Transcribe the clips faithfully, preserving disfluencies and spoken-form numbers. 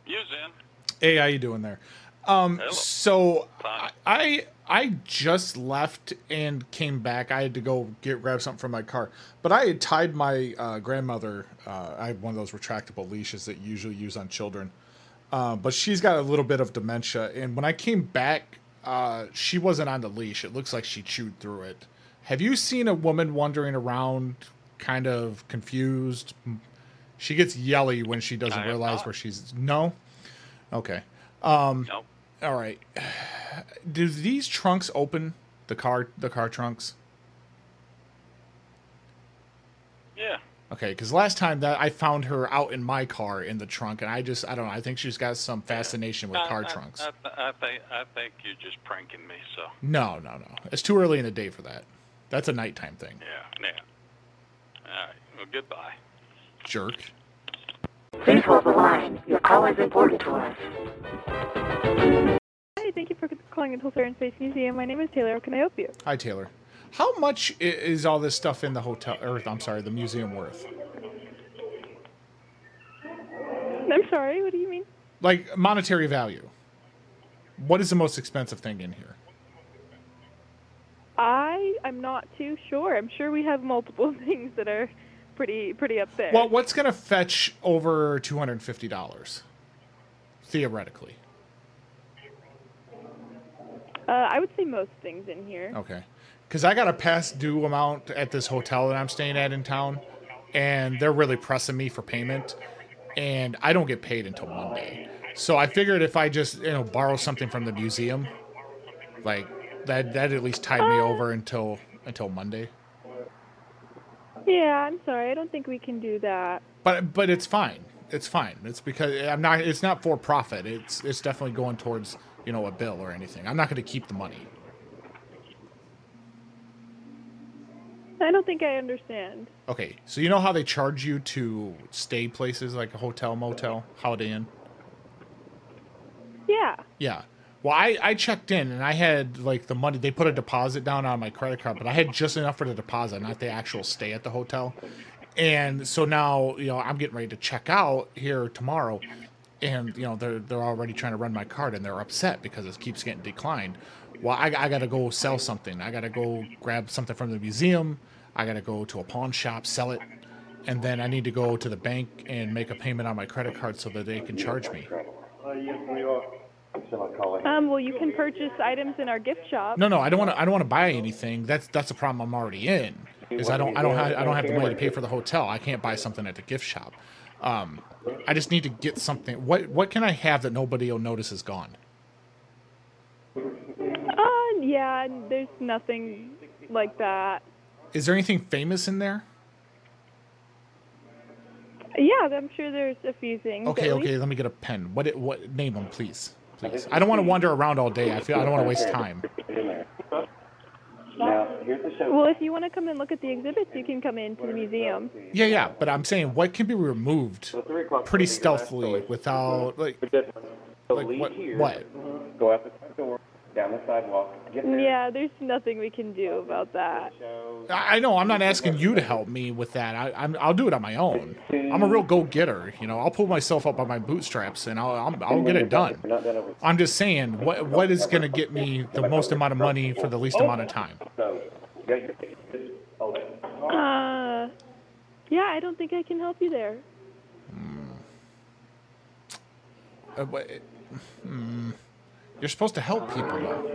Museum. Hey, how you doing there? Um, Hello. so Fine. I, I I just left and came back. I had to go get grab something from my car, but I had tied my uh, grandmother. Uh, I have one of those retractable leashes that you usually use on children, uh, but she's got a little bit of dementia. And when I came back, uh, she wasn't on the leash. It looks like she chewed through it. Have you seen a woman wandering around, kind of confused? She gets yelly when she doesn't I have realize not. where she's. No. Okay. Nope. All right. Do these trunks open the car the car trunks? Yeah. Okay, because last time that I found her out in my car in the trunk, and I just I don't know. I think she's got some Yeah. fascination with I, car I, trunks. I, I think I think you're just pranking me. So No, no, no. It's too early in the day for that. That's a nighttime thing. yeah. Yeah. All right. Well, goodbye. Jerk. Please hold the line. Your call is important to us. Hi, thank you for calling the Tulsa Air and Space Museum. My name is Taylor. How can I help you? Hi, Taylor. How much i- is all this stuff in the hotel? Or I'm sorry, the museum worth? I'm sorry, what do you mean? Like monetary value. What is the most expensive thing in here? I I'm not too sure. I'm sure we have multiple things that are pretty pretty up there. Well, what's going to fetch over two hundred fifty dollars theoretically? uh, I would say most things in here. Okay. Because I got a past due amount at this hotel that I'm staying at in town, and they're really pressing me for payment, and I don't get paid until Monday. So I figured if I just, you know, borrow something from the museum, like that that at least tied me Uh, over until until Monday. Yeah, I'm sorry. I don't think we can do that. But but it's fine. It's fine. It's because I'm not it's not for profit. It's it's definitely going towards, you know, a bill or anything. I'm not going to keep the money. I don't think I understand. Okay, so you know how they charge you to stay places like a hotel, motel, Holiday Inn? Yeah. Yeah. Well, I, I checked in and I had like the money. They put a deposit down on my credit card, but I had just enough for the deposit, not the actual stay at the hotel. And so now, you know, I'm getting ready to check out here tomorrow, and you know they're they're already trying to run my card, and they're upset because it keeps getting declined. Well, I, I got to go sell something. I got to go grab something from the museum. I got to go to a pawn shop, sell it, and then I need to go to the bank and make a payment on my credit card so that they can charge me. Um, well, you can purchase items in our gift shop. No, no, I don't want to. I don't want to buy anything. That's that's the problem I'm already in. Is I don't I don't have I don't have the money to pay for the hotel. I can't buy something at the gift shop. Um, I just need to get something. What what can I have that nobody will notice is gone? Uh, yeah, there's nothing like that. Is there anything famous in there? Yeah, I'm sure there's a few things. Okay, at okay. least. Let me get a pen. What it, what name them, please, please. I don't want to wander around all day. I feel I don't want to waste time. Now, here's the show. Well, if you want to come and look at the exhibits, you can come into the museum. Yeah, yeah. But I'm saying what can be removed pretty stealthily without like like what what? Go out the front door, down the sidewalk, get there. Yeah, there's nothing we can do about that. I I know I'm not asking you to help me with that. I, I'm I'll do it on my own. I'm a real go-getter. You know, I'll pull myself up by my bootstraps and I'll I'll, I'll get it done. We're not done over. I'm just saying what what is going to get me the most amount of money for the least amount of time. So, you got your tickets. Hold it. Uh, yeah, I don't think I can help you there. Uh, but, hmm, you're supposed to help people though.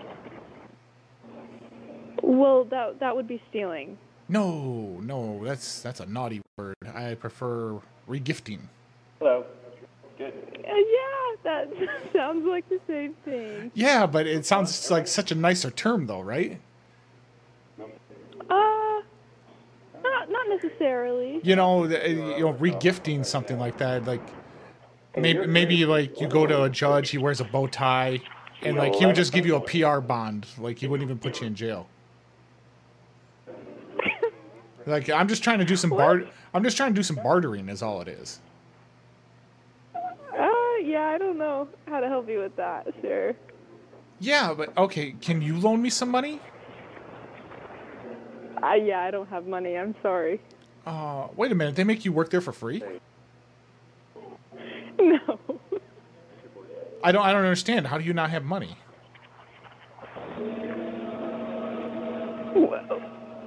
Well, that that would be stealing. No, no, that's that's a naughty word. I prefer regifting. Hello. Good. Uh, yeah, that sounds like the same thing. Yeah, but it sounds like such a nicer term though, right? Uh, not not necessarily. You know, the- you know, regifting something like that, like maybe maybe like you go to a judge, he wears a bow tie, and like he would just give you a P R bond, like he wouldn't even put you in jail. Like I'm just trying to do some bar, I'm just trying to do some bartering, is all it is. Uh, yeah, I don't know how to help you with that, sir. Yeah, but okay, can you loan me some money? Uh, yeah, I don't have money. I'm sorry. Uh, wait a minute, they make you work there for free? No. I don't I don't understand. How do you not have money? Well,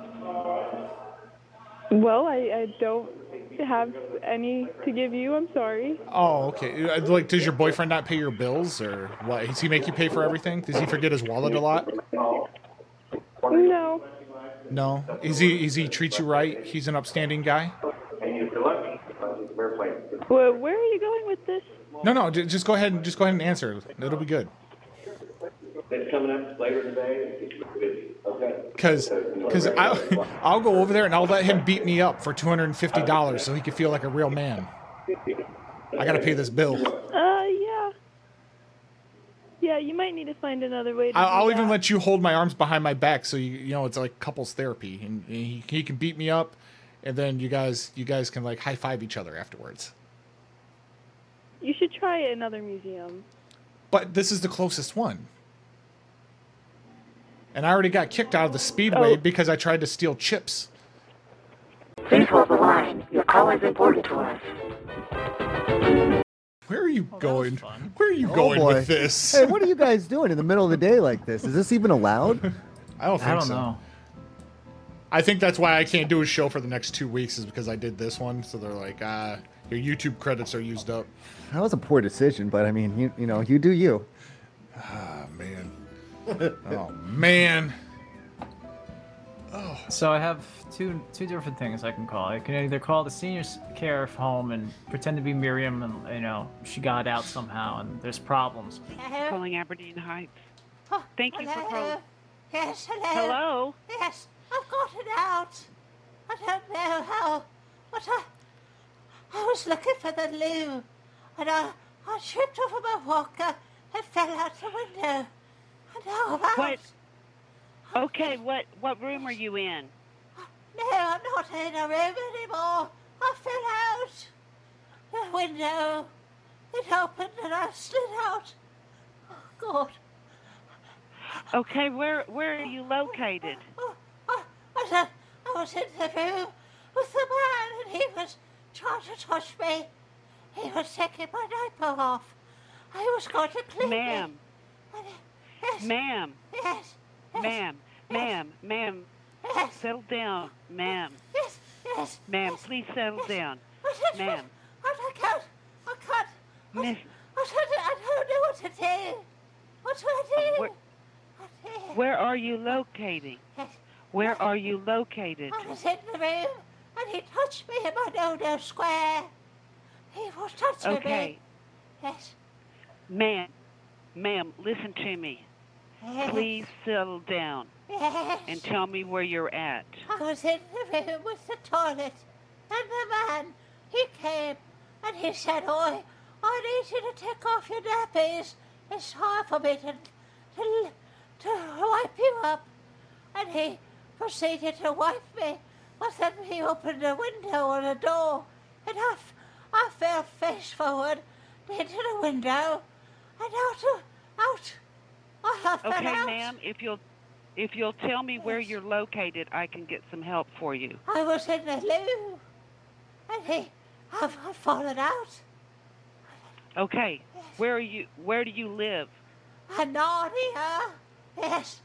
well I, I don't have any to give you. I'm sorry. Oh, okay. Uh, Like, does your boyfriend not pay your bills, or what? Does he make you pay for everything? Does he forget his wallet a lot? No. No. Is he is he treat you right? He's an upstanding guy. Well, where are you going with this? No, no. j- Just go ahead and just go ahead and answer. It'll be good. It's coming up later today. Okay. Cause, cause I'll I'll go over there and I'll let him beat me up for two hundred and fifty dollars so he can feel like a real man. I gotta pay this bill. Uh, yeah. Yeah, you might need to find another way to I'll, do I'll even that. let you hold my arms behind my back so you you know it's like couples therapy, and he, he can beat me up, and then you guys you guys can like high five each other afterwards. You should try another museum. But this is the closest one. And I already got kicked out of the Speedway Oh. because I tried to steal chips. Please hold the line. Your call is important to us. Where are you Oh, that was going? fun. Where are you Oh, going boy. with this? Hey, what are you guys doing in the middle of the day like this? Is this even allowed? I don't think I don't so. know. I think that's why I can't do a show for the next two weeks is because I did this one. So they're like, ah, your YouTube credits are used up. That was a poor decision, but I mean, you you know, you do you. Ah, man. Oh, man. So I have two two different things I can call. I can either call the senior care home and pretend to be Miriam, and you know she got out somehow, and there's problems. Calling Aberdeen Heights. Oh, Thank you for hello. calling. Yes, hello. Hello? Yes, I've got it out. I don't know how, but I, I was looking for the loo, and I, I tripped over my walker and fell out the window. And now I'm out. What? Okay, what what room are you in? No, I'm not in a room anymore. I fell out. The window, it opened and I slid out. Oh, God. Okay, where where are you located? Oh, I, I, was, I was in the room with the man and he was trying to touch me. He was taking my diaper off. I was going to clean Ma'am, it. And, yes, ma'am, yes, yes, ma'am, ma'am, ma'am, yes, settle down, ma'am, yes, yes. ma'am, yes, please settle yes. down, I just, ma'am. I, I can't, I can't. I, Miss, I, don't, I don't know what to do. What do I do? Where- What do I do? where are you located? Yes, Where are you located? I was in the room and he touched me in my no-no square. He was touching Okay, me. Yes. ma'am, ma'am, listen to me. Yes. Please settle down Yes. and tell me where you're at. I was in the room with the toilet, and the man, he came, and he said, "Oi, I need you to take off your nappies. It's time for me to, to, to wipe you up." And he proceeded to wipe me, but then he opened a window and a door, and I, f- I fell face forward into the window, and out, of- out. I fell Okay, out. ma'am, if you'll if you'll tell me where Yes. you're located, I can get some help for you. I was in the loo, and he, I've, I've fallen out. Okay, where are you? Where do you live? And Narnia, yes,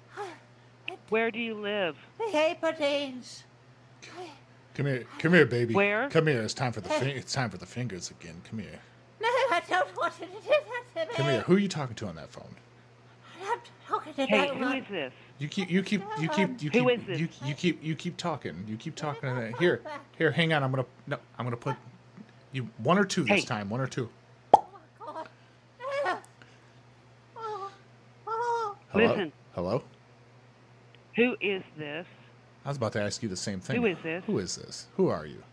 Where do you live? the Aberdeen's. Come here, come here, baby. Where? Come here. It's time for the fi- it's time for the fingers again. Come here. No, I don't want you to do that to me. Come here. Who are you talking to on that phone? I'm talking to Hey, no who one. is this? You keep, you keep, you keep, you keep, Who is this? you, you keep, you keep talking. You keep talking. To that. Here, here. Hang on. I'm gonna, no, I'm gonna put you one or two this Hey. time. One or two. Oh, my God. No. Oh, oh. Hello? Listen. Hello. Who is this? I was about to ask you the same thing. Who is this? Who is this? Who are you?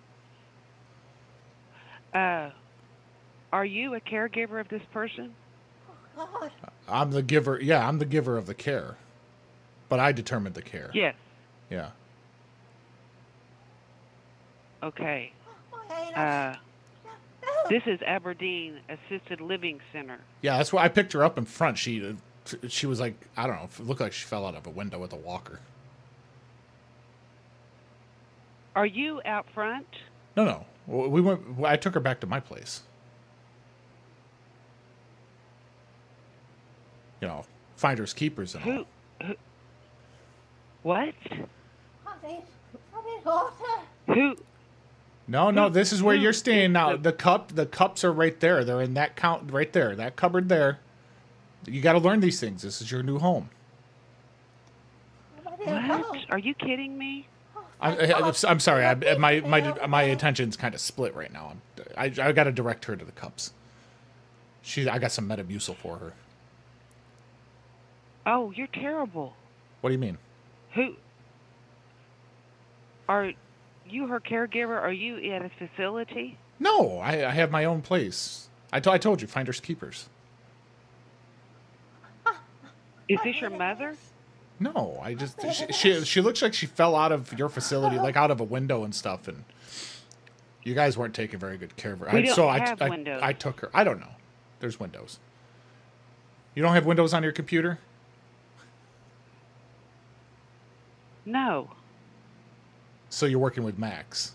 Uh, are you a caregiver of this person? God. I'm the giver. Yeah, I'm the giver of the care, but I determined the care. Yes. Yeah. Okay. My anus. Uh, no. this is Aberdeen Assisted Living Center. Yeah, that's why I picked her up in front. She, uh, she was like, I don't know. It looked like she fell out of a window with a walker. Are you out front? No, no. We went. I took her back to my place. you know, finders keepers and all. Who? who what? I need, I need water. Who? No, no, this is where who you're staying is now. the- The cup, the cups are right there. They're in that count right there. That cupboard there. You got to learn these things. This is your new home. What? Are you kidding me? I'm, I, I'm sorry. I, my my my attention's kind of split right now. I I got to direct her to the cups. She, I got some Metamucil for her. Oh, you're terrible. What do you mean? Who? Are you her caregiver? Are you at a facility? No, I, I have my own place. I, to, I told you, finders keepers. Is this your mother? No, I just she, she she looks like she fell out of your facility, like out of a window and stuff, and you guys weren't taking very good care of her. We I, don't so I, have I, windows. I took her. I don't know. There's windows. You don't have windows on your computer? No. So you're working with Max.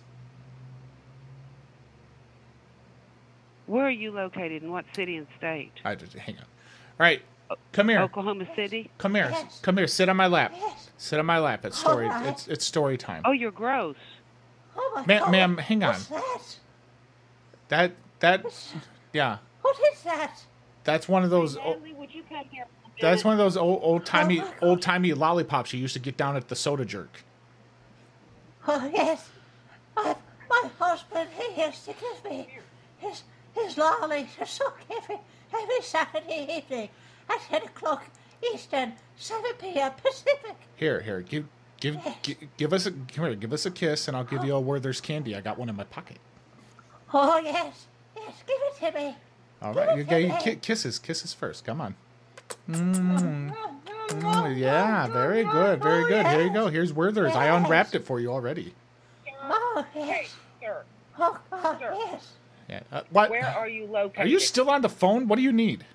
Where are you located? In what city and state? I just hang on. All right, come here. Oklahoma City. Come here. Yes. Come here. Sit on my lap. Yes. Sit on my lap. It's story. All right. It's it's story time. Oh, you're gross. Oh my Ma- God. ma'am, hang on. What's that? That that yeah. What is that? That's one of those. o- Natalie, would you come here? That's one of those old old timey Oh my God. old timey lollipops you used to get down at the soda jerk. Oh, yes. My, my husband, he used to give me his, his lollies to suck every, every Saturday evening at ten o'clock Eastern, seven p.m. Pacific. Here, here, give give give, give us a come here, give us a kiss, and I'll give you a Werther's candy. I got one in my pocket. Oh, yes. Yes, give it to me. All right, you get you ki- kisses, kisses first. Come on. Mm, mm, yeah, very good, very good. Here you go. Here's Werther's. I unwrapped it for you already. Oh, yes. Sir, Oh, God, yes. Yeah. Uh, what? where are you located? Are you still on the phone? What do you need?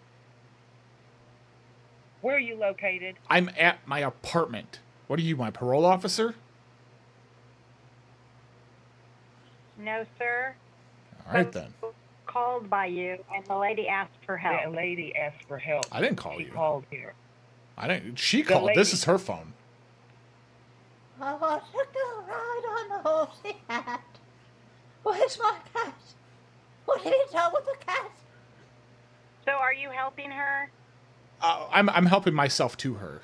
Where are you located? I'm at my apartment. What are you, my parole officer? No, sir. All right then. Called by you, and the lady asked for help. That lady asked for help. I didn't call She you. called here. I didn't. She The called. This lady. is her phone. I want to go ride on the horse he had. Where's my cat? What have you done with the cat? So, are you helping her? Uh, I'm I'm helping myself to her.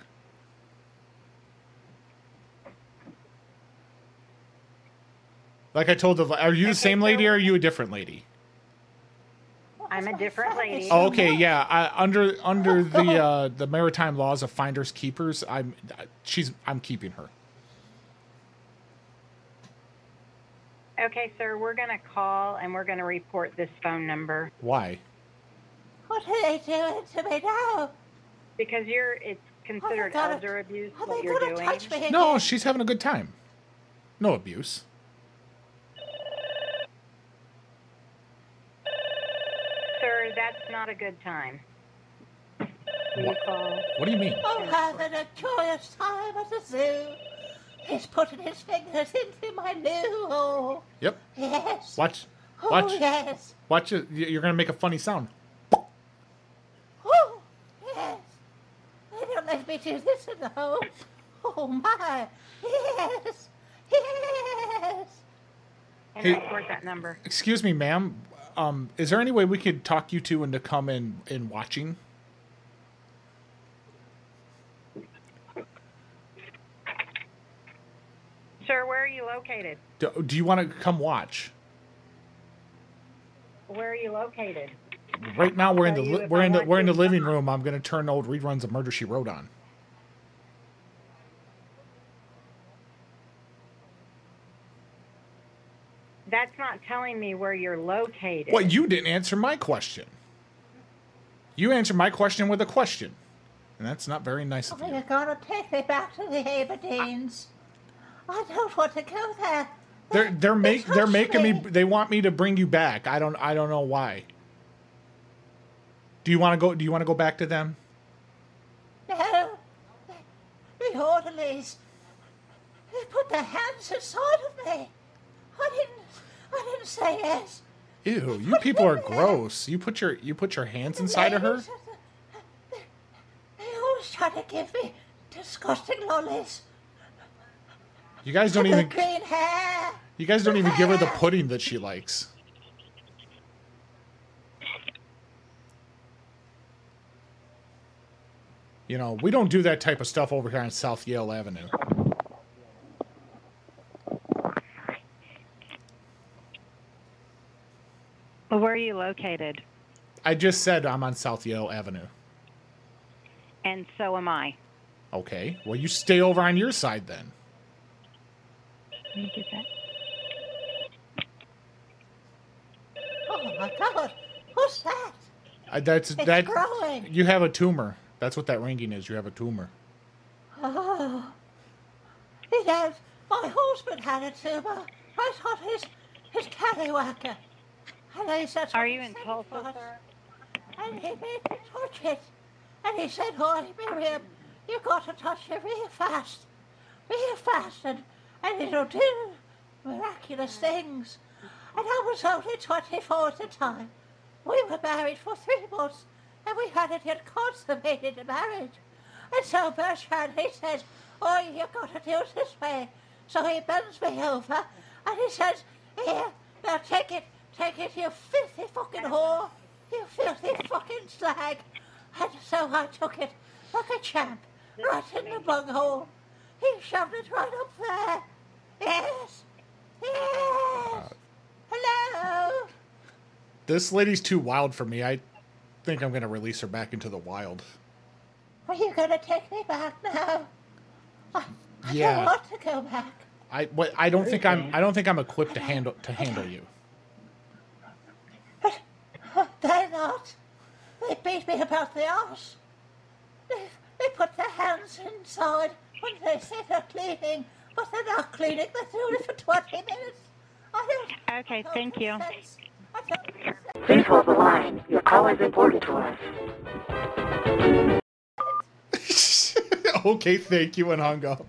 Like I told the, are you the Okay, same lady so- or are you a different lady? I'm a different lady. Oh, okay, yeah. I, under under the uh, the maritime laws of finders keepers, I'm she's I'm keeping her. Okay, sir, we're going to call and we're going to report this phone number Why? What are they doing to me now? because you're it's considered gonna- elder abuse Are what they you're going to doing. touch me again? No, she's having a good time. No abuse. Sir, that's not a good time. Will you call? What do you mean? I'm having a joyous time at the zoo. He's putting his fingers into my new hole. Yep. Yes. Watch. Oh, Watch. yes. Watch it. You- You're gonna make a funny sound. Oh, yes. They don't let me do this in the home. Oh, my. Yes. Yes. And Hey. report that number. Excuse me, ma'am. Um, is there any way we could talk you two into come in in watching? Sir, where are you located? Do, do you want to come watch? Where are you located? Right now we're in the Tell you li- if we're I in the want we're in you the to living come. room. I'm gonna turn old reruns of Murder She Wrote on. That's not telling me where you're located. Well, you didn't answer my question. You answered my question with a question, and that's not very nice of Oh, you. you're going to take me back to the Aberdeen's. I don't want to go there. They're they're They make they're touched making me. me. They want me to bring you back. I don't I don't know why. Do you want to go? Do you want to go back to them? No. The orderlies. They put their hands inside of me. I didn't. I didn't say yes. Ew, you people are gross. You put your you put your hands inside of her. They was trying to give me disgusting lollies. You guys don't And the even. green hair. You guys don't even give her the pudding that she likes. You know, we don't do that type of stuff over here on South Yale Avenue. Well, where are you located? I just said I'm on South Yale Avenue. And so am I. Okay, well, you stay over on your side then. Let me get that. Oh my God! Who's that? Uh, that's It's that. growing. You have a tumor. That's what that ringing is. You have a tumor. Oh. He does. My husband had a tumor. I thought his his cattywacker. And he said, Are you in Tulsa, sir? And he made me touch it. And he said, "Oh, Miriam, you got to touch it real fast, real fast, and, and it'll do miraculous things." And I was only twenty-four at the time. We were married for three months, and we hadn't yet consummated the marriage. And so Bertrand, he says, "Oh, you got to do it this way." So he bends me over, and he says, "Here, now take it, take it, you filthy fucking whore, you filthy fucking slag." And so I took it like a champ, right in the bunghole. He shoved it right up there. Yes, yes. Hello. This lady's too wild for me. I think I'm gonna release her back into the wild. Are you gonna take me back now? I, I Yeah. don't want to go back. I what I don't think I'm I don't think I'm equipped to handle to handle you. They're not. They beat me about the arse. They, they put their hands inside when they say they're cleaning, but they're not cleaning. They're doing it for twenty minutes. I don't. Okay, thank you. Sense. I don't. Please hold the line. Your call is important to us. Okay, thank you, and hung up.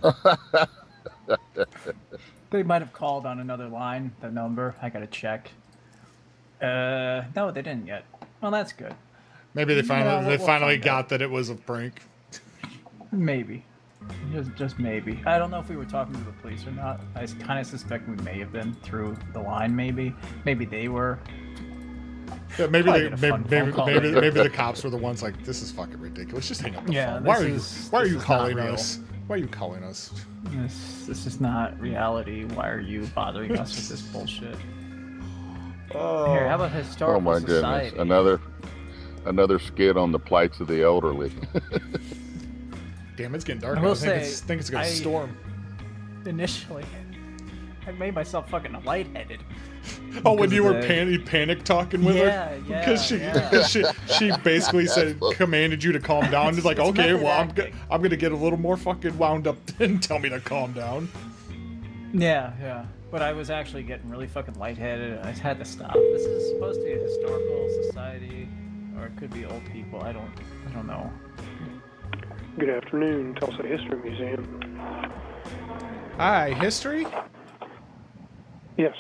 They might have called on another line, the number. I gotta check. Uh, no, they didn't yet. Well, that's good. Maybe they finally Yeah, we'll- they we'll finally find got out. that it was a prank. Maybe. Just, just maybe. I don't know if we were talking to the police or not. I kind of suspect we may have been through the line. Maybe. Maybe they were. Yeah, maybe Probably they get a maybe fun phone maybe, call maybe, later. maybe the cops were the ones like, this is fucking ridiculous. Just hang up the Yeah, phone. Why this are you is- Why are this you is not calling real. us? Why are you calling us? This, this is not reality. Why are you bothering us with this bullshit? Oh, Here, how about historical Oh my society? goodness! Another, another skit on the plights of the elderly. damn, it's getting dark. I now. will I think say, it's think it's gonna I- storm. Initially, I made myself fucking lightheaded. Oh, when because you of were the- panic panic talking with Yeah, her yeah, because she yeah. because she she basically said commanded you to calm down. It's like, It's okay, method well I'm go- acting. I'm gonna get a little more fucking wound up and tell me to calm down. Yeah, yeah. But I was actually getting really fucking lightheaded. I had to stop. This is supposed to be a historical society, or it could be old people. I don't, I don't know. Good afternoon, Tulsa History Museum. Hi, history. Yes,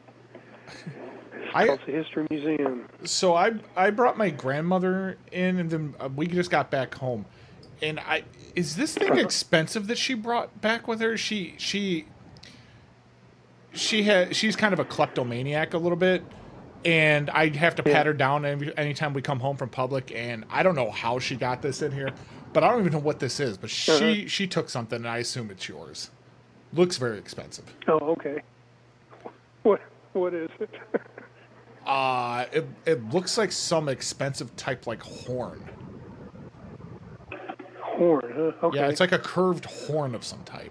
I Tulsa History Museum. so I I brought my grandmother in, and then uh, we just got back home. And I is this thing expensive that she brought back with her? She she she had she's kind of a kleptomaniac a little bit, and I have to pat her down every, anytime we come home from public. And I don't know how she got this in here, but I don't even know what this is. But she Uh-huh. she took something, and I assume it's yours. Looks very expensive. Oh, okay. What what is it? Uh, it it looks like some expensive type like horn. Horn, huh? Okay. Yeah, it's like a curved horn of some type.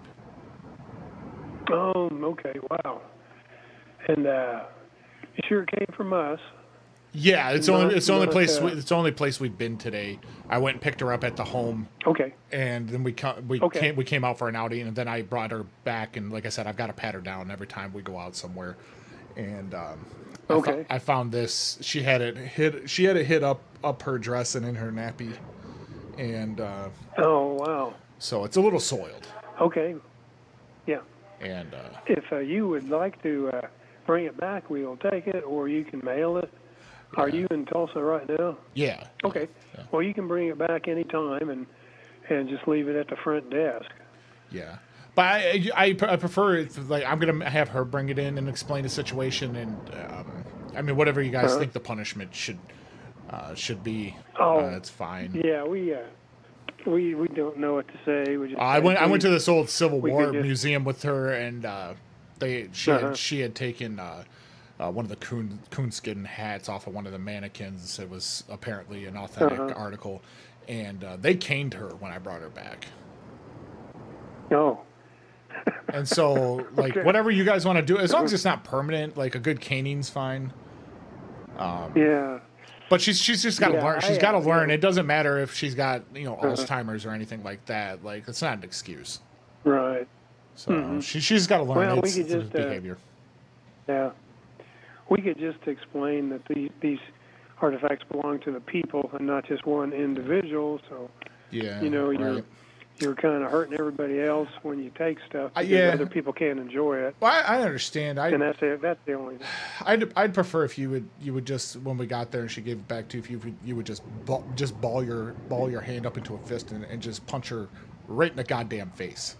Um, okay, wow. And uh you sure it came from us? Yeah, it's Not- only it's the only not, place uh, we, it's the only place we've been today. I went and picked her up at the home, Okay. and then we co- we Okay. came we came out for an outing, and then I brought her back. And like I said, I've got to pat her down every time we go out somewhere. And um, I, fo- Okay. I found this. She had it hit. She had it hit up up her dress and in her nappy, and uh, Oh, wow. so it's a little soiled. Okay. Yeah. And uh, If uh, you would like to uh, bring it back, we'll take it, or you can mail it. Are you in Tulsa right now? yeah, Okay. Well, you can bring it back anytime, and and just leave it at the front desk. Yeah. But I, I, I prefer it, like, I'm going to have her bring it in and explain the situation. And, um, I mean, whatever you guys Uh-huh. think the punishment should uh, should be, Oh, uh, it's fine. Yeah, we uh, we we don't know what to say. We just Uh, I went I went to this old Civil we War could just- museum with her, and uh, they she Uh-huh. had, she had taken uh, uh, one of the coon coonskin hats off of one of the mannequins. It was apparently an authentic Uh-huh. article, and uh, they caned her when I brought her back. No. And so, like, Okay. whatever you guys want to do, as long as it's not permanent, like a good caning's fine. Um, Yeah. But she's she's just got to Yeah, learn. She's I, got to uh, learn. yeah. It doesn't matter if she's got you know Uh-huh. Alzheimer's or anything like that. Like, it's not an excuse. Right. So Mhm. she she's got to learn Well, we it's, could it's just, uh, behavior. Yeah. We could just explain that these these artifacts belong to the people and not just one individual. So Yeah. you know you're right. you're kind of hurting everybody else when you take stuff Uh, because yeah. other people can't enjoy it. Well, I, I understand. I and that's it. That's the only. I'd I'd prefer if you would you would just when we got there and she gave it back to you, if you you would just ball, just ball your ball your hand up into a fist and, and just punch her right in the goddamn face.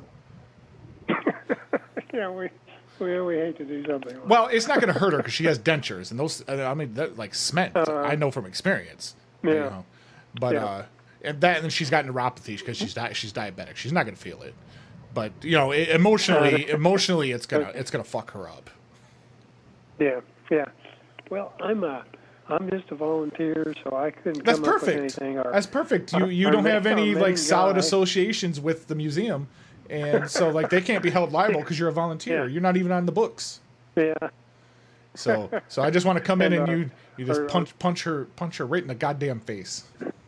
Yeah, we we we hate to do something. Like Well, it's not going to hurt her because she has dentures and those. I mean, that, like cement. Uh, I know from experience. you Yeah. know. But Yeah. uh, and that and then she's got neuropathy because she's di- she's diabetic. She's not going to feel it. But you know, it, emotionally, emotionally, it's gonna it's gonna fuck her up. Yeah, yeah. Well, I'm a, I'm just a volunteer, so I couldn't That's come up with perfect. anything. Our, That's perfect. You our- you our don't main- have our any main like solid guy- associations with the museum, and so like they can't be held liable because you're a volunteer. Yeah. You're not even on the books. Yeah. So so I just want to come in and And, uh, you you just our- punch punch her punch her right in the goddamn face.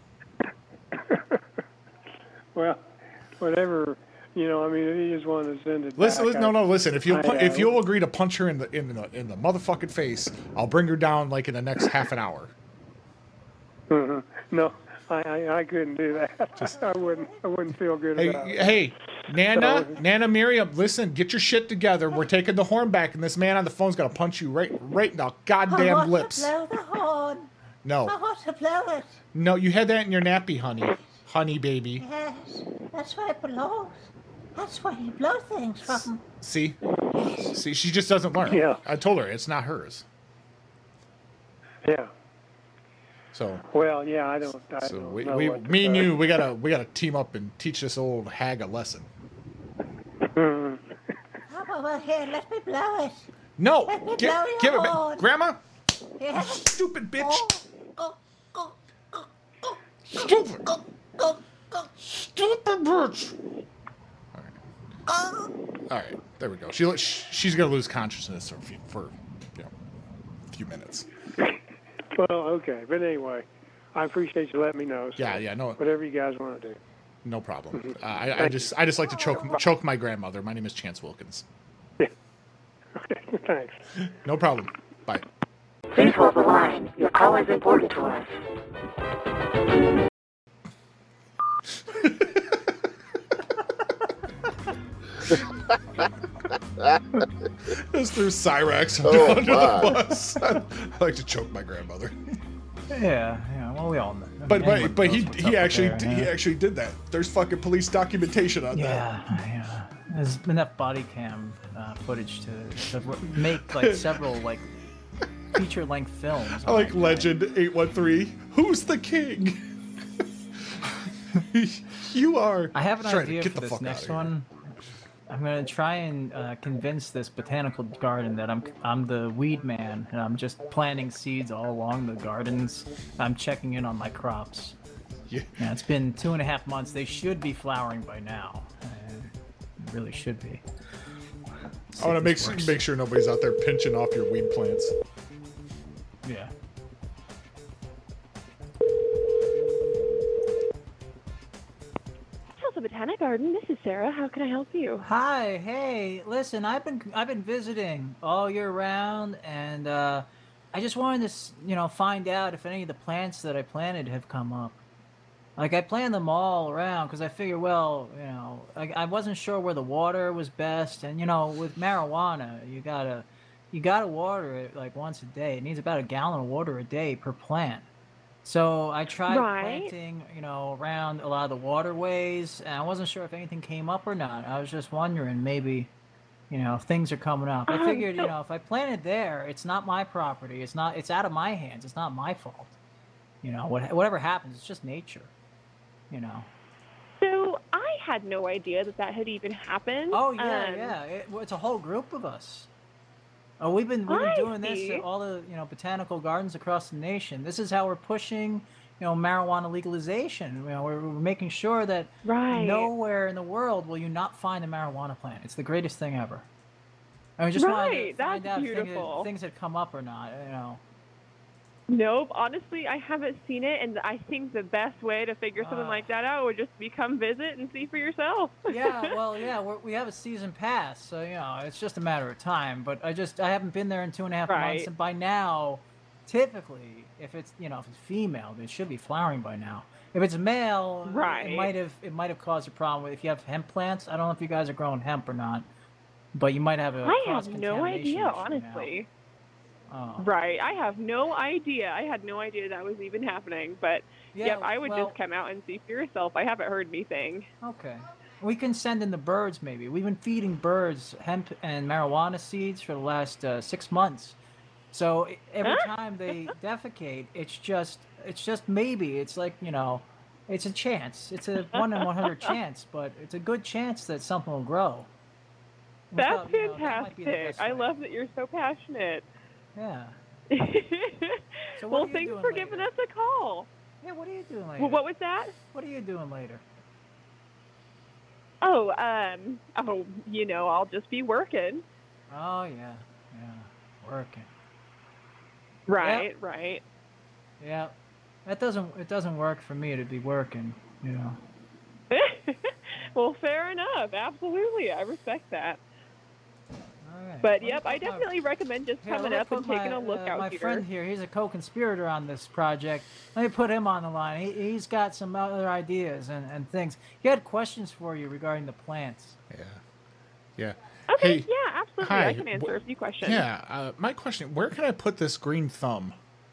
Well, whatever. You know, I mean, if you just want to send it Listen, back, listen no I- no listen. If you I, pu- uh, if you'll agree to punch her in the in the in the motherfucking face, I'll bring her down like in the next half an hour. Mhm. No, I, I I couldn't do that. I wouldn't I wouldn't feel good Hey, about it. hey, Nana, So- Nana Miriam, listen, get your shit together. We're taking the horn back, and this man on the phone's gonna punch you right, right in the I goddamn want lips. to blow the horn. I No, want to blow it. no, you had that in your nappy, honey, honey baby. Yes, that's where it belongs. That's where you blow things from. See, see, she just doesn't learn. Yeah. I told her it's not hers. Yeah. So, Well, yeah, I don't. I so don't we, know we what to me and say. you, we gotta, we gotta team up and teach this old hag a lesson. Mhm. Come over here, let me blow it. No, Let me give, blow your give it back, horn. Grandma. Yes. Stupid bitch. Oh, oh, oh, oh, Stupid. oh, oh, oh, Stupid bitch. oh. All right, there we go. She she's gonna lose consciousness for a few, for you know, a few minutes. Well, okay, but anyway, I appreciate you letting me know. So Yeah, yeah, no, Whatever you guys want to do. no problem. Uh, I, I just I just like to choke choke my grandmother. My name is Chance Wilkins. Okay, thanks. No problem. Bye. Please hold the line. Your call is important to us. Just threw Cyrax Oh, under my. the bus. I like to choke my grandmother. Yeah, yeah. Well, we all know. I But mean, anyone but but he knows what's he up actually there, he yeah. actually did that. There's fucking police documentation on that. Yeah, yeah. There's enough body cam uh, footage to, to make like several like feature length films. I like Legend eight one three. Who's the king? You are. I have an Trying to idea get for the this fuck next outta here. one. I'm gonna try and uh, convince this botanical garden that I'm I'm the weed man and I'm just planting seeds all along the gardens. I'm checking in on my crops. Yeah. Yeah, it's been two and a half months. They should be flowering by now. Uh, really should be. I want to make this sure, works. make sure nobody's out there pinching off your weed plants. Yeah. Tulsa Botanic Garden. This is Sarah. How can I help you? Hi, hey, listen, I've been I've been visiting all year round, and uh, I just wanted to, s- you know, find out if any of the plants that I planted have come up. Like I planted them all around because I figure, well, you know, I, I wasn't sure where the water was best, and you know, with marijuana, you gotta you gotta water it like once a day. It needs about a gallon of water a day per plant. So I tried Right. planting, you know, around a lot of the waterways, and I wasn't sure if anything came up or not. I was just wondering, maybe, you know, if things are coming up. I Um, figured, you so know, if I planted there, it's not my property. It's not. It's out of my hands. It's not my fault. You know, what, whatever happens, it's just nature. You know. so I had no idea that that had even happened. Oh yeah, Um, yeah. It, well, it's a whole group of us. Oh, we've been we've been I doing this see. at all the you know botanical gardens across the nation. This is how we're pushing, you know, marijuana legalization. You know, we're, we're making sure that Right. nowhere in the world will you not find a marijuana plant. It's the greatest thing ever. And we just wanted to Right. find That's out if things, beautiful. had- things had come up or not. You know. Nope. Honestly, I haven't seen it, and I think the best way to figure something Uh, like that out would just be come visit and see for yourself. Yeah, well, yeah, we're, we have a season pass, so you know it's just a matter of time. But I just I haven't been there in two and a half months, Right. and by now, typically, if it's you know if it's female, it should be flowering by now. If it's male, Right. it might have it might have caused a problem with if you have hemp plants. I don't know if you guys are growing hemp or not, but you might have a I have cross-contamination no idea, issue now. honestly. Oh. Right. I have no idea. I had no idea that was even happening. But Yeah, yep, I would well- just come out and see for yourself. I haven't heard anything. Okay. We can send in the birds, maybe. We've been feeding birds hemp and marijuana seeds for the last uh, six months. So e- every time they defecate, it's just, it's just maybe. It's like you know, it's a chance. It's a one in one hundred chance, but it's a good chance that something will grow. We That's thought, you know, that might be the fantastic. best I way. love that you're so passionate. Yeah. So what well, are you thanks doing for later? giving us a call. Yeah. What are you doing later? Well, what was that? What are you doing later? Oh, um, oh, you know, I'll just be working. Oh yeah, yeah, working. Right, right. Yeah. That doesn't. It doesn't work for me to be working. You know. Well, fair enough. Absolutely, I respect that. All right. But Let me yep, I put my- definitely recommend just Here, let coming me up and put my, taking a look uh, out my here. friend here, he's a co-conspirator on this project. Let me put him on the line. He, he's got some other ideas and, and things. He had questions for you regarding the plants. Yeah. Yeah. Okay, Hey, yeah, absolutely. hi, I can answer wh- a few questions. Yeah. Uh, my question: where can I put this green thumb?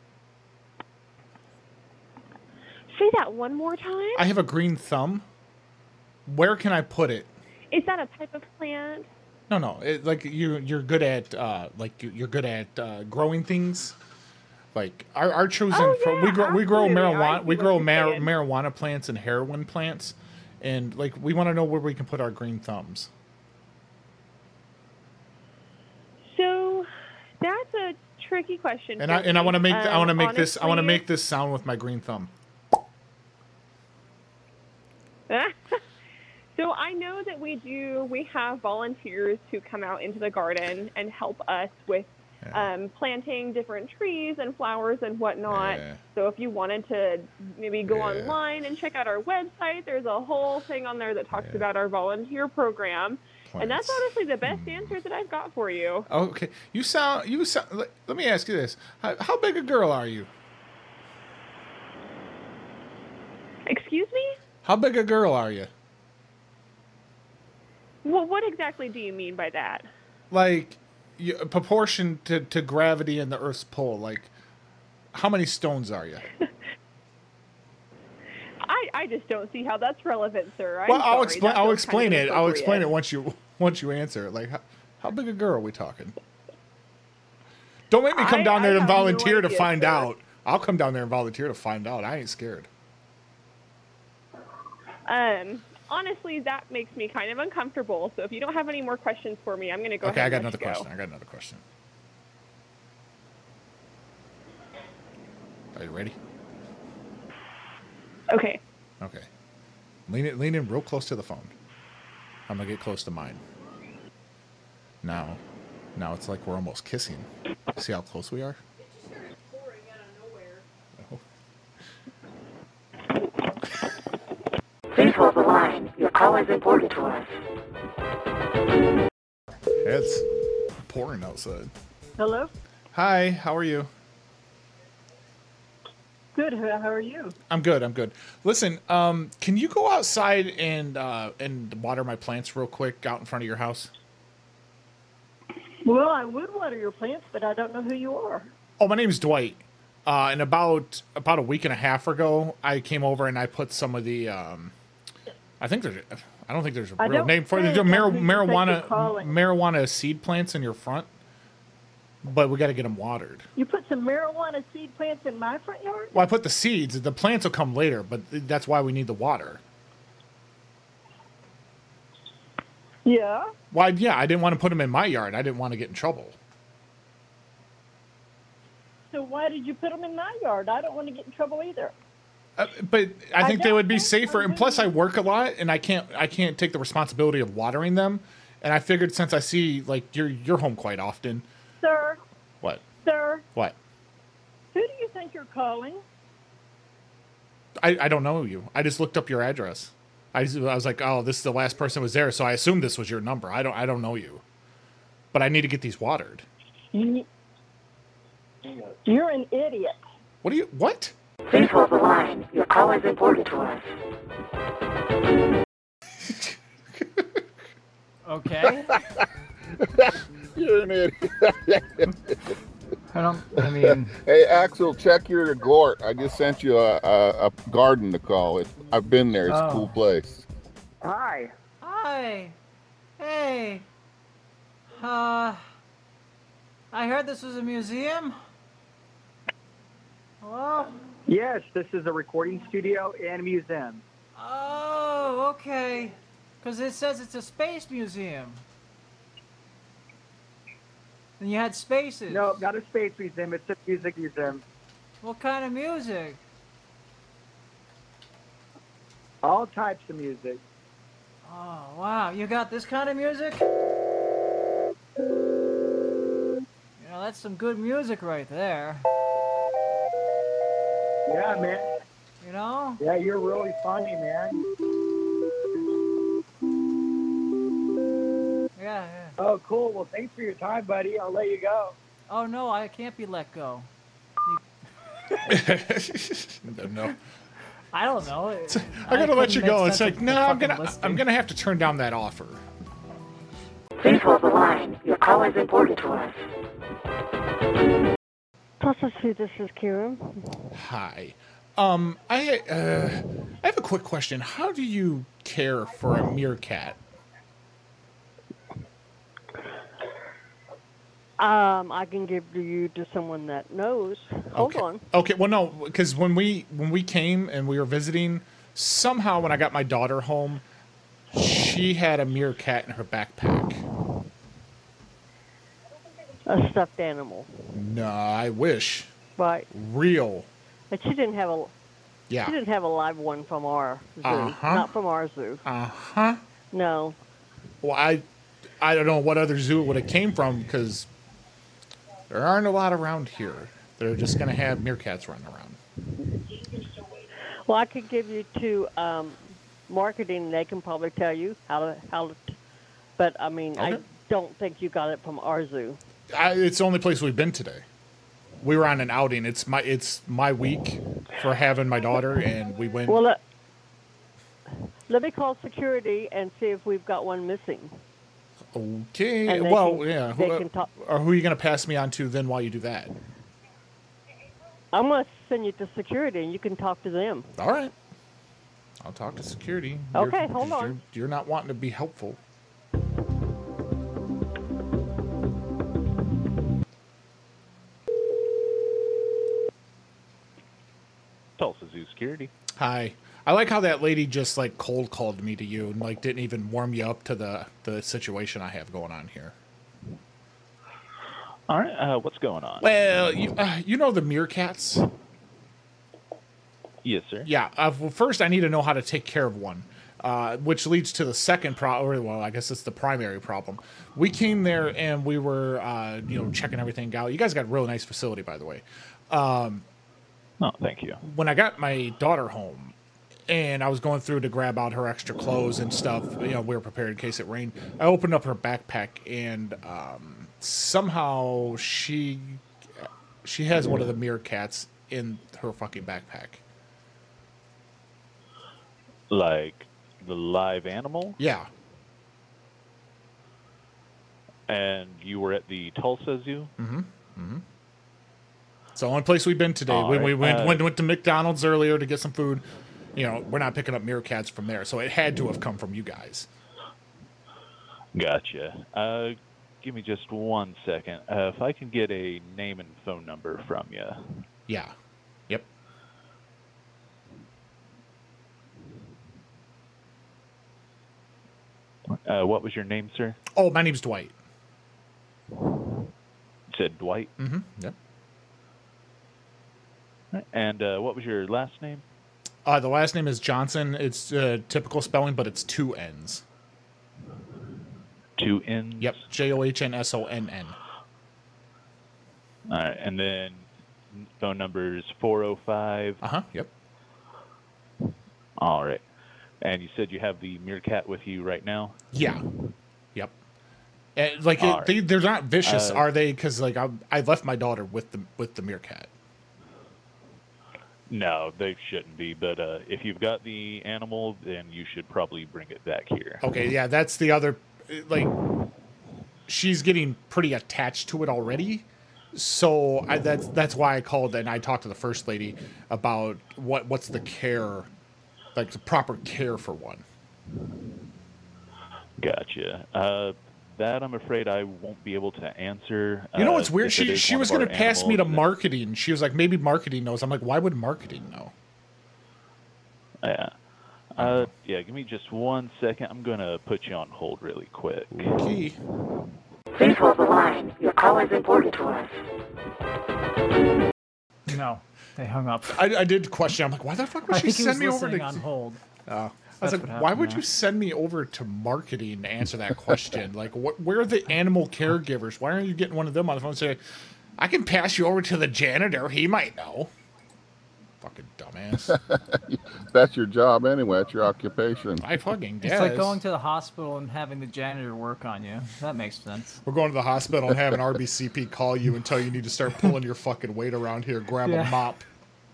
Say that one more time. I have a green thumb. Where can I put it? Is that a type of plant? No, no. It, like you, you're good at, uh, like you, you're good at uh, growing things. Like our, our chosen, Oh, fro- we yeah, grow, we grow absolutely. I marijuana, see we what grow you're mar- saying. marijuana plants and heroin plants, and like we want to know where we can put our green thumbs. So that's a tricky question. And for I and I me. want to make I Um, want to make this I want to honestly- make this sound with my green thumb. So I know that we do, we have volunteers who come out into the garden and help us with um, planting different trees and flowers and whatnot. Yeah. So if you wanted to maybe go Yeah. online and check out our website, there's a whole thing on there that talks about our volunteer program. And that's Plants. honestly the best answer that I've got for you. Oh, okay, you sound you sound. Let, let me ask you this: how, how big a girl are you? Excuse me? How big a girl are you? Well, what exactly do you mean by that? Like, you, proportion to, to gravity and the Earth's pull. Like, how many stones are you? I, I just don't see how that's relevant, sir. I'm well, I'll sorry. explain. That I'll feels kind explain of it. I'll explain it inappropriate. once you once you answer it. Like, how, how big a girl are we talking? Don't make me come I- down there I and have no volunteer to idea, find sir. out. I'll come down there and volunteer to find out. I ain't scared. Um, honestly, that makes me kind of uncomfortable. So if you don't have any more questions for me, I'm going to go Okay, I ahead got and another let you question. I got another question. Are you ready? Go. Okay. Okay. Lean it, lean in real close to the phone. I'm gonna get close to mine. Now, now it's like we're almost kissing. See how close we are? Please hold the line. Your call is important to us. It's pouring outside. Hello? Hi, how are you? Good. How how are you? I'm good. I'm good. Listen, um, can you go outside and uh, and water my plants real quick out in front of your house? Well, I would water your plants, but I don't know who you are. Oh, my name's Dwight. Uh, and about about a week and a half ago, I came over and I put some of the. Um, I think there's. I don't think there's a I real don't name for it. think They're mar- that's who you think you're marijuana calling. marijuana seed plants in your front, but we got to get them watered. You put some marijuana seed plants in my front yard? Well, I put the seeds. The plants will come later, but that's why we need the water. Yeah. Why? Yeah, I didn't want to put them in my yard. I didn't want to get in trouble. So why did you put them in my yard? I don't want to get in trouble either. Uh, but I I think they don't would be think safer. And plus, I work a lot, and I can't I can't take the responsibility of watering them. And I figured since I see like you're you're home quite often. Sir, What? sir, What? who do you think you're calling? I, I don't know you. I just looked up your address. I, just- I was like, oh, this is the last person who was there, so I assumed this was your number. I don't I don't know you, but I need to get these watered. You, you're an idiot. What do you what? Please hold the line. Your call is important to us. Okay. You're an idiot. I don't. I mean. Hey, Axel, check your Glort. I just sent you a, a, a garden to call. It. I've been there. It's Oh. a cool place. Hi. Hi. Hey. Uh. I heard this was a museum. Hello. Yes, this is a recording studio and museum. Oh, okay. Because it says it's a space museum. And you had spaces. No, not a space museum. It's a music museum. What kind of music? All types of music. Oh, wow. You got this kind of music? You know, that's some good music right there. Yeah, man. You know? Yeah, you're really funny, man. Yeah, yeah. Oh, cool. Well, thanks for your time, buddy. I'll let you go. Oh, no, I can't be let go. No. I don't know. I gotta let you couldn't go. make It's sense like, of no, the I'm fucking gonna, listing. I'm gonna have to turn down that offer. Please hold the line. Your call is important to us. Plus, let's see, this is Kieran. Hi. Um, I, uh, I have a quick question. How do you care for a meerkat? Um, I can give you to someone that knows. Hold okay. on. Okay. Well, no, because when we when we came and we were visiting, somehow when I got my daughter home, she had a meerkat in her backpack. A stuffed animal. No, I wish. Right. Real. But she didn't have a. Yeah. She didn't have a live one from our zoo. Uh-huh. Not from our zoo. Uh huh. No. Well, I, I don't know what other zoo it would have came from because there aren't a lot around here. They're just gonna have meerkats running around. Well, I could give you to um, marketing. They can probably tell you how to how to. But I mean, I Okay. don't think you got it from our zoo. I, it's the only place we've been today. We were on an outing. It's my it's my week for having my daughter, and we went. Well, uh, let me call security and see if we've got one missing. Okay. And they Well, can- yeah. they Who, can talk- or who are you going to pass me on to then while you do that? I'm going to send you to security, and you can talk to them. All right. I'll talk to security. Okay, You're- hold on. You're, you're not wanting to be helpful. Tulsa Zoo Security. Hi. I like how that lady just like cold called me to you and like didn't even warm you up to the the situation I have going on here. All right, uh, what's going on? Well, you uh, you know the meerkats. Yes, sir. Yeah. Uh, well, first, I need to know how to take care of one, uh, which leads to the second problem. Well, I guess it's the primary problem. We came there and we were, uh, you know, checking everything out. You guys got a real nice facility, by the way. Um, oh, thank you. When I got my daughter home, and I was going through to grab out her extra clothes and stuff, you know, we were prepared in case it rained. I opened up her backpack, and um, somehow she she has one of the meerkats in her fucking backpack. Like the live animal? Yeah. And you were at the Tulsa Zoo? Mm-hmm. Mm-hmm. It's the only place we've been today. All We, right, we went, uh, went went to McDonald's earlier to get some food. You know, we're not picking up meerkats from there, so it had to have come from you guys. Gotcha. Uh, give me just one second. Uh, if I can get a name and phone number from you. Yeah. Yep. Uh, what was your name, sir? Oh, my name's Dwight. You said Dwight? Mm-hmm. Yep. And uh, what was your last name? Uh, the last name is Johnson. It's uh, typical spelling, but it's two N's. Two N's? Yep. J O H N S O N N. All right. And then phone number is four oh five. Uh-huh. Yep. All right. And you said you have the meerkat with you right now? Yeah. Yep. And, like, All it, they, they're not vicious, Uh, are they? Because, like, I, I left my daughter with the with the meerkat. No, they shouldn't be. But uh, if you've got the animal, then you should probably bring it back here. Okay, yeah, that's the other, like, she's getting pretty attached to it already. So I, that's that's why I called and I talked to the first lady about what what's the care, like the proper care for one. Gotcha. Uh, that I'm afraid I won't be able to answer. You know uh, what's weird? if it She is she one was of going our to pass me to animals marketing. She was like, maybe marketing knows. I'm like, why would marketing know? that- Yeah. Uh, yeah, give me just one second. I'm going to put you on hold really quick. Okay. Please hold the line. Your call is important to us. No, they hung up. I, I did question. I'm like, why the fuck would I she think he send was me over listening to on hold. Oh. I was That's like, what why happened would there. you send me over to marketing to answer that question? Like, what? Where are the animal caregivers? Why aren't you getting one of them on the phone and say, I can pass you over to the janitor. He might know. Fucking dumbass. That's your job anyway. That's your occupation. I fucking guess. It's like going to the hospital and having the janitor work on you. That makes sense. We're going to the hospital and having R B C P call you and tell you need to start pulling your fucking weight around here. Grab Yeah. a mop.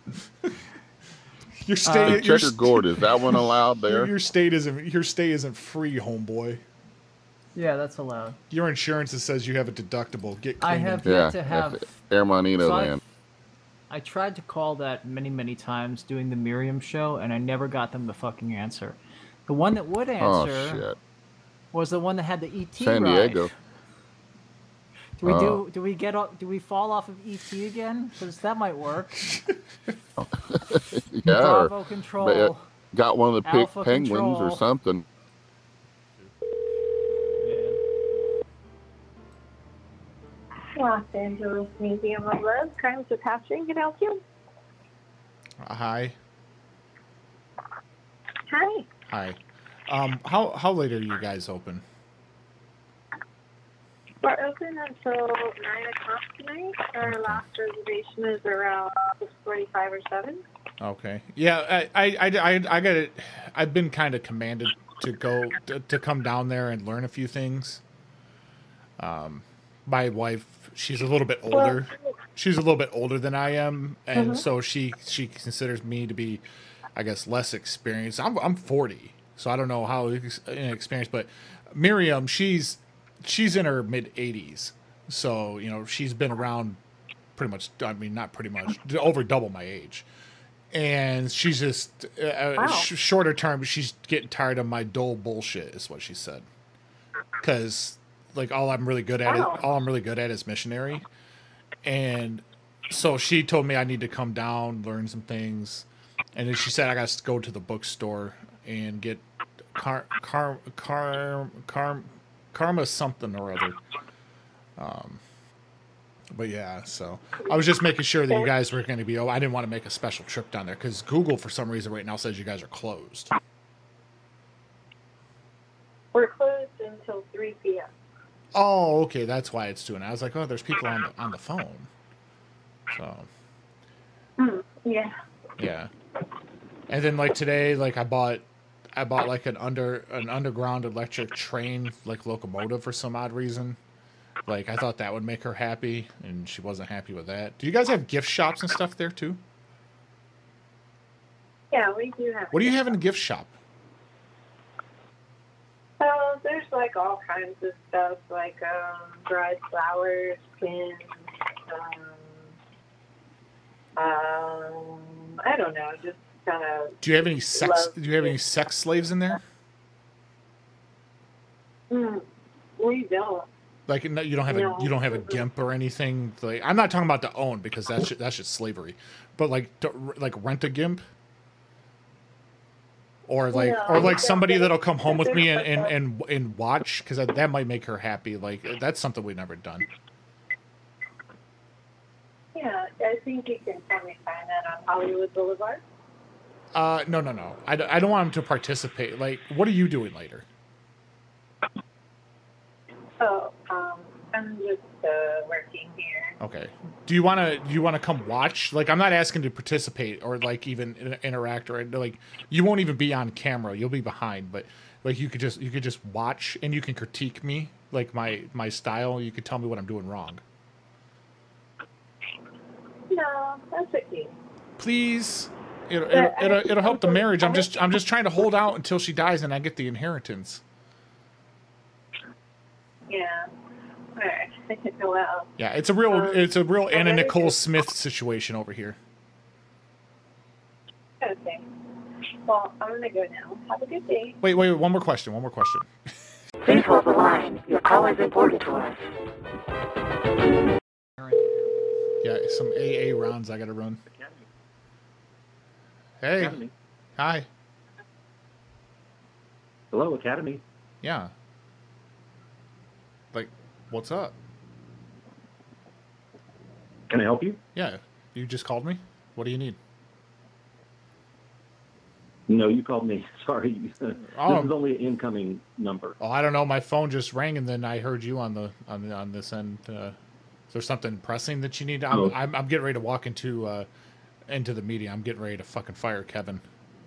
Your Uh, stay, your, Checker gourd, is that one allowed there? Your, your state isn't your stay isn't free, homeboy. Yeah, that's allowed. Your insurance that says you have a deductible. Get I cleaned have in. yet to have. Air Monito So I- land. I tried to call that many, many times doing the Miriam show, and I never got them to fucking answer. The one that would Oh, answer shit. was the one that had the E T San ride. Diego. Do we Oh. do? Do we get? o- Do we fall off of E T again? Because that might work. Yeah. Bravo or- control. but, uh, got one of the pig Alpha penguins or control. something. Los Angeles Museum of Love, Crimes of Passion, can I help you? Uh, hi. Hi. Hi. Um, how how late are you guys open? We're open until nine o'clock tonight. Our last reservation is around six forty-five or seven. Okay. Yeah, I I I, I, I got it. I've been kind of commanded to go to, to come down there and learn a few things. Um, my wife, she's a little bit older. She's a little bit older than I am, and Mhm. so she she considers me to be, I guess, less experienced. I'm I'm forty, so I don't know how ex- inexperienced, but Miriam, she's she's in her mid eighties, so you know she's been around pretty much. I mean, not pretty much, over double my age, and she's just uh, Wow. sh- shorter term. She's getting tired of my dull bullshit, is what she said, because like all I'm really good at, Wow. it, all I'm really good at is missionary. And so she told me I need to come down, learn some things. And then she said I got to go to the bookstore and get car, car, car, car, karma something or other. Um, but yeah, so I was just making sure that you guys were going to be, oh, I didn't want to make a special trip down there because Google for some reason right now says you guys are closed. We're closed until three p.m. Oh, okay, that's why it's doing it. I was like, oh, there's people on the, on the phone. So, Mm, yeah. yeah. And then like today, like I bought, I bought like an under an underground electric train like locomotive for some odd reason. Like I thought that would make her happy, and she wasn't happy with that. Do you guys have gift shops and stuff there too? Yeah, we do have. What do you have in a gift shop? So there's like all kinds of stuff, like um, dried flowers, pins, um, Um, I don't know, just kind of. Do you have any sex? love- Do you have any sex slaves in there? Mm, we don't. Like no, you don't have No. a you don't have a gimp or anything. Like I'm not talking about to own because that's ju- that's just slavery, but like to, like rent a gimp, or like No, or like I somebody don't. that'll come home with me and and and, and watch because that, that might make her happy. Like that's something we've never done. Yeah, I think you can probably find that on Hollywood Boulevard. Uh, no, no, no. I, d- I don't want him to participate. Like, what are you doing later? So, um, I'm just uh, working here. Okay. Do you want to do you want to come watch? Like, I'm not asking to participate or like even in- interact or like you won't even be on camera. You'll be behind, but like you could just you could just watch and you can critique me like my my style. You could tell me what I'm doing wrong. No, that's okay. Please. It'll, it'll, it'll, it'll help the marriage. I'm just I'm just trying to hold out until she dies and I get the inheritance. Yeah. All right. Well, Yeah, it's a real Um, it's a real I Anna better Nicole go- Smith situation over here. okay. Well, I'm gonna go now. Have a good day. Wait, wait, wait, one more question. One more question. Please hold the line. Your call is important to us. Yeah, some A A rounds I gotta run. Hey. Academy. Hi. Hello, Academy. Yeah. Like, what's up? Can I help you? Yeah. You just called me? What do you need? No, you called me. Sorry. Oh. This is only an incoming number. Oh, I don't know. My phone just rang and then I heard you on the on the, on this end. Uh, is there something pressing that you need? I'm, Oh. I'm I'm getting ready to walk into uh into the meeting. I'm getting ready to fucking fire Kevin.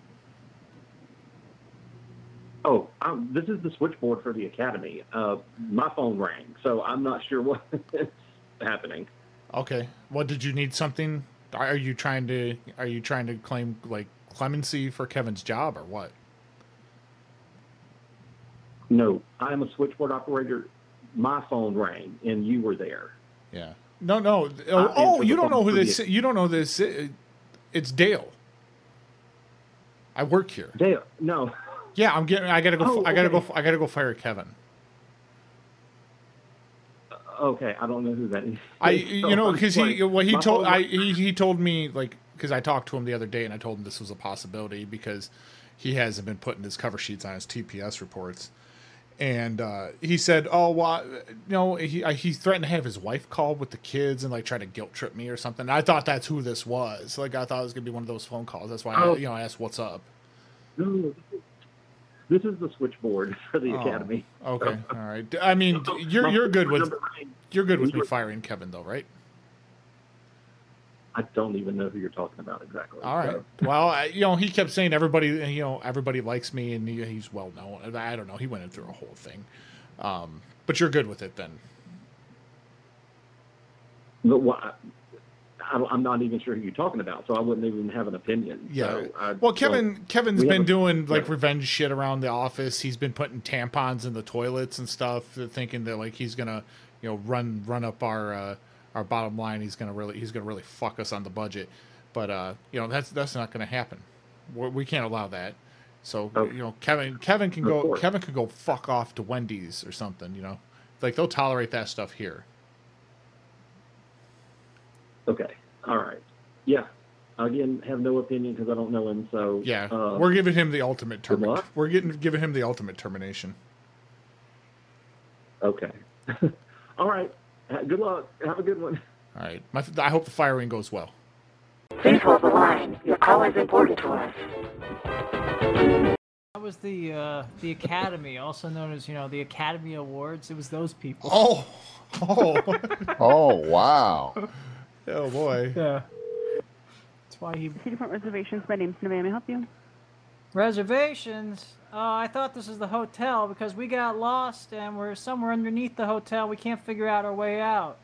Oh, um, this is the switchboard for the Academy. Uh, my phone rang, so I'm not sure what is happening. Okay. What did you need something? Are you trying to are you trying to claim like clemency for Kevin's job or what? No, I'm a switchboard operator. My phone rang, and you were there. Yeah. No, no. Oh, I oh answered you the don't know phone who for the- this. You don't know this. It's Dale. I work here. Dale, no. Yeah, I'm getting. I gotta go. Oh, I gotta okay. go. I gotta go fire Kevin. Okay, I don't know who that is. I, you So know, I'm because he, like, well, he my told, phone- I, he, he told me like, because I talked to him the other day and I told him this was a possibility because he hasn't been putting his cover sheets on his T P S reports, and uh, he said, oh, well, you know, he I, he threatened to have his wife call with the kids and like try to guilt trip me or something. I thought that's who this was. Like, I thought it was gonna be one of those phone calls. That's why Oh. I, you know, I asked what's up. No, this is the switchboard for the Oh, Academy. Okay, all right. I mean, you're My you're good with number rang. you're good with You me were- firing Kevin though, right? I don't even know who you're talking about exactly. All right. Well, I, you know, he kept saying everybody, you know, everybody likes me, and he, he's well known. I don't know. He went in through a whole thing. Um, but you're good with it then. But what? I, don't- I'm not even sure who you're talking about, so I wouldn't even have an opinion. Yeah. So I Well, Kevin, don't- Kevin's we have been a- doing like yeah. revenge shit around the office. He's been putting tampons in the toilets and stuff, thinking that like he's gonna, you know, run run up our uh, our bottom line. He's gonna really he's gonna really fuck us on the budget. But uh, you know, that's that's not gonna happen. We're, we can't allow that. So you know, Kevin Kevin can Of go course. Kevin can go fuck off to Wendy's or something. You know, like they'll tolerate that stuff here. Okay. All right. Yeah. Again, have no opinion because I don't know him. So Yeah, uh, we're giving him the ultimate good term. luck. We're getting giving him the ultimate termination. Okay. All right. Ha- Good luck. Have a good one. All right. My, I hope the firing goes well. Please hold the line. Your call is important to us. That was the uh, the Academy, also known as you know the Academy Awards. It was those people. Oh, oh, Oh, wow. oh boy. Yeah. That's why he. Seafront Reservations. My name's Nevaeh. May I help you? Reservations. Oh, I thought this was the hotel because we got lost and we're somewhere underneath the hotel. We can't figure out our way out.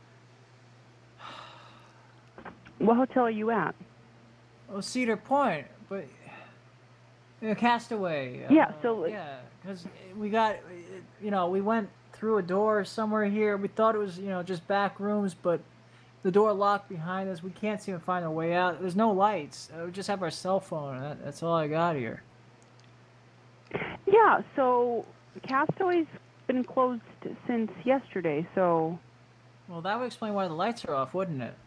What hotel are you at? Oh, Cedar Point, but uh, Castaway. Uh, Yeah, so- yeah, because we got, uh, you know, we went through a door somewhere here. We thought it was, you know, just back rooms, but the door locked behind us. We can't seem to find a way out. There's no lights. Uh, we just have our cell phone. That, that's all I got here. Yeah, so Castaway's been closed since yesterday, so... Well, that would explain why the lights are off, wouldn't it?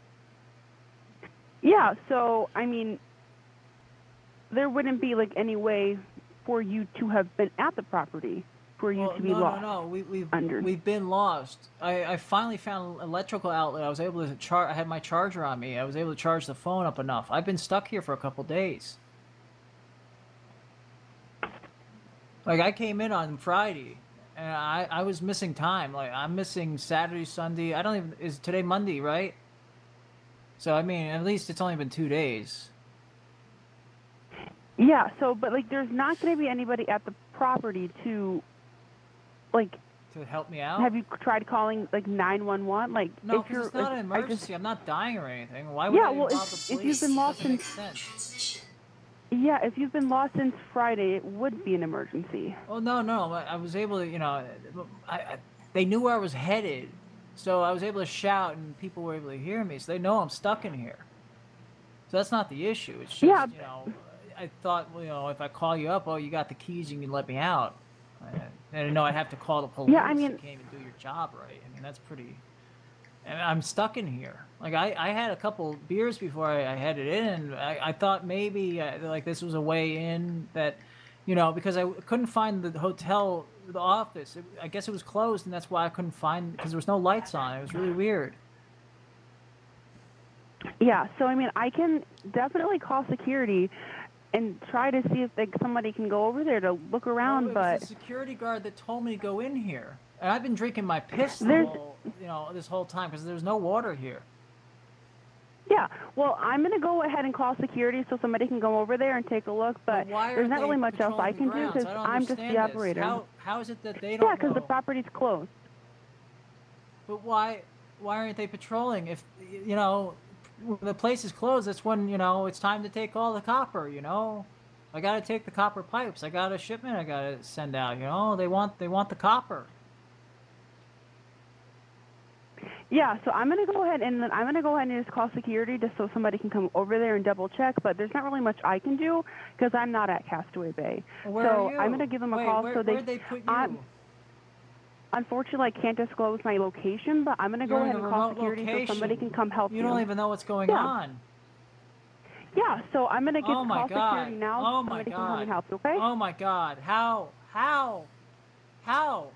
Yeah, so, I mean, there wouldn't be, like, any way for you to have been at the property for you Well, to be no, lost. no, no. We, we've, under. we've been lost. I, I finally found an electrical outlet. I was able to charge. I had my charger on me. I was able to charge the phone up enough. I've been stuck here for a couple days. Like, I came in on Friday, and I, I was missing time. Like, I'm missing Saturday, Sunday. I don't even... Is today Monday, right? So, I mean, at least it's only been two days. Yeah, so, but, like, there's not going to be anybody at the property to, like... To help me out? Have you tried calling, like, nine one one? Like, No, if because you're, it's not like, an I emergency. just- I'm not dying or anything. Why would Yeah, I well, involve if, the if police? you've been lost Doesn't since... make sense. Yeah, if you've been lost since Friday, it would be an emergency. Oh no, no, I I was able to, you know, I, I, they knew where I was headed, so I was able to shout, and people were able to hear me. So they know I'm stuck in here. So that's not the issue. It's just, Yeah. you know, I thought, well, you know, if I call you up, oh, you got the keys, you can let me out. I, I didn't know I'd have to call the police. Yeah, I mean- You can't even do your job right. I mean, that's pretty. And I'm stuck in here. Like, I, I had a couple beers before I, I headed in, and I, I thought maybe, uh, like, this was a way in that, you know, because I couldn't find the hotel, the office. It, I guess it was closed, and that's why I couldn't find, because there was no lights on. It was really weird. Yeah, so, I mean, I can definitely call security and try to see if like, somebody can go over there to look around, Well, it but... was the security guard that told me to go in here. And I've been drinking my piss the There's- whole, you know, this whole time, because there's no water here. Yeah, well, I'm going to go ahead and call security so somebody can go over there and take a look, but Why there's aren't not they really much else I patrolling can the do grounds? because I don't I'm just the understand this. operator. How, how is it that they don't Yeah, because the know? property's closed. But why why aren't they patrolling? If, you know, when the place is closed, that's when, you know, it's time to take all the copper, you know? I got to take the copper pipes. I got a shipment I got to send out, you know? They want they want the copper. Yeah, so I'm going to go ahead and then I'm going to go ahead and just call security just so somebody can come over there and double check, but there's not really much I can do because I'm not at Castaway Bay. Where so are you? I'm going to give them a Wait, call where, so they where'd they put you? I'm- Unfortunately, I can't disclose my location, but I'm going to go You're in ahead a and call remote security so somebody location. can come help you. You don't even know what's going Yeah. on. Yeah, so I'm going to give Oh my call God. security now Oh so my somebody can come and God. help you, okay? Oh my God. How? How? How?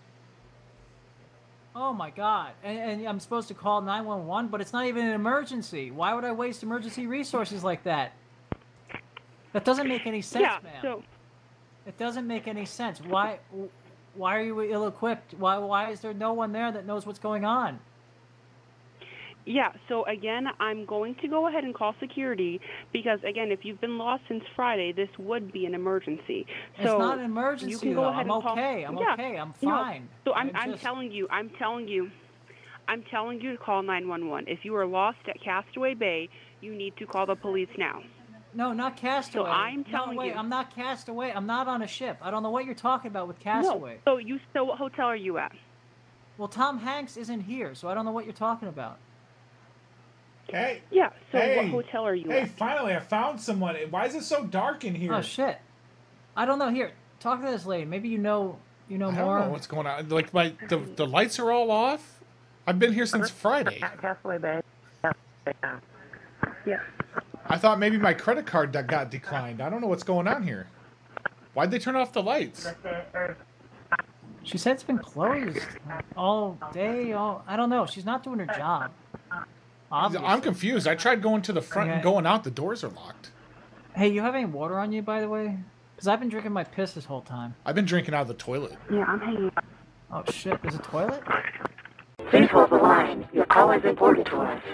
Oh my God. And, and I'm supposed to call nine one one, but it's not even an emergency. Why would I waste emergency resources like that? That doesn't make any sense, Yeah, ma'am. so- It doesn't make any sense. Why why are you ill-equipped? Why why is there no one there that knows what's going on? Yeah, so again, I'm going to go ahead and call security because, again, if you've been lost since Friday, this would be an emergency. It's So not an emergency, you can go though. ahead I'm and call- okay. I'm Yeah, okay. I'm no, fine. So I'm, I'm I'm just- telling you, I'm telling you, I'm telling you to call nine one one. If you are lost at Castaway Bay, you need to call the police now. No, not Castaway. So I'm no, telling wait, you. I'm not Castaway. I'm not on a ship. I don't know what you're talking about with Castaway. No. So you, so what hotel are you at? Well, Tom Hanks isn't here, so I don't know what you're talking about. Hey. Yeah. So hey, what hotel are you Hey, at? finally, I found someone. Why is it so dark in here? Oh shit! I don't know. Here, talk to this lady. Maybe you know, you know I more. don't know what's going on. Like my the, the lights are all off. I've been here since Friday. Castaway Bay. Yeah. I thought maybe my credit card that got declined. I don't know what's going on here. Why'd they turn off the lights? She said it's been closed all day. All I don't know. She's not doing her job. Obviously. I'm confused. I tried going to the front and Okay. going out. The doors are locked. Hey, you have any water on you, by the way? Because I've been drinking my piss this whole time. I've been drinking out of the toilet. Yeah, I'm hanging up. Oh shit! There's a toilet. Please hold the line. Your call is important to us.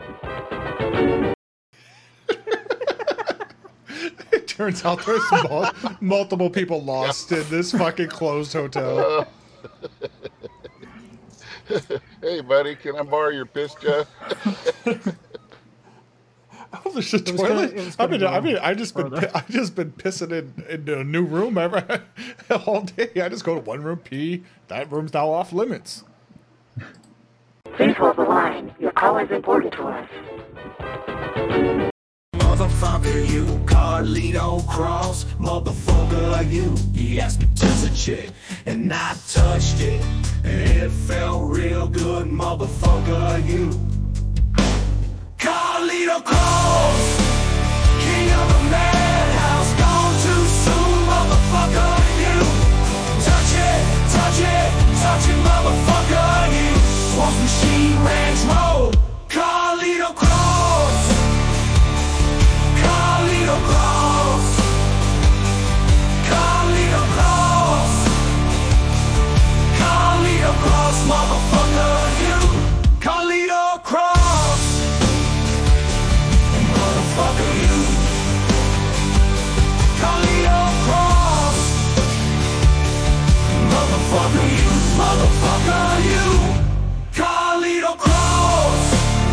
It turns out there's mul- multiple people lost in this fucking closed hotel. Hey, buddy, can I borrow your piss jet? Oh, there's a was gonna- toilet. it was I gonna mean, go I mean, I just been, further. pi- I just been pissing in into a new room every all day. I just go to one room, pee. That room's now off limits. Please hold the line. Your call is important to us. Motherfucker, you Carlito Cross. Motherfucker, you. He asked me to a chick, and I touched it, and it felt real good. Motherfucker, you. Carlito Cross, king of the madhouse, gone too soon. Motherfucker, you. Touch it, touch it, touch it, motherfucker, you. Swamp Machine Ranch Road. Carlito Cross. Carlito Cross, Carlito Cross, Carlito Cross, motherfucker, you. Carlito Cross, motherfucker, you. Carlito Cross, motherfucker, you, motherfucker, you. Carlito Cross.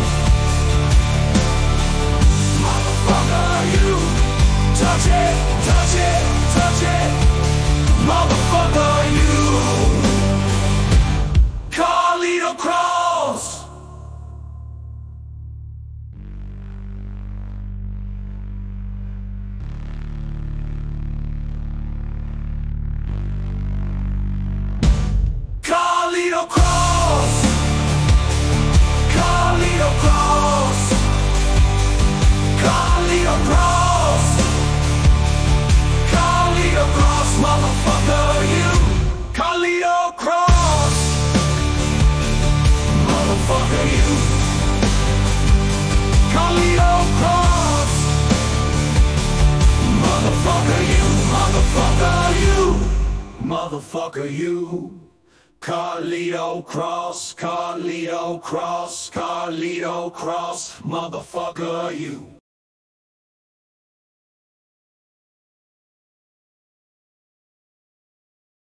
You touch it, touch it, touch it, motherfucker, you. Carlito Cross. Carlito Cross. Carlito Cross. Carlito Cross, Carlito Cross, motherfucker, you. Carlito Cross, motherfucker, you. Carlito Cross, motherfucker, you, motherfucker, you, motherfucker, you. Carlito Cross, Carlito Cross, Carlito Cross, motherfucker, you.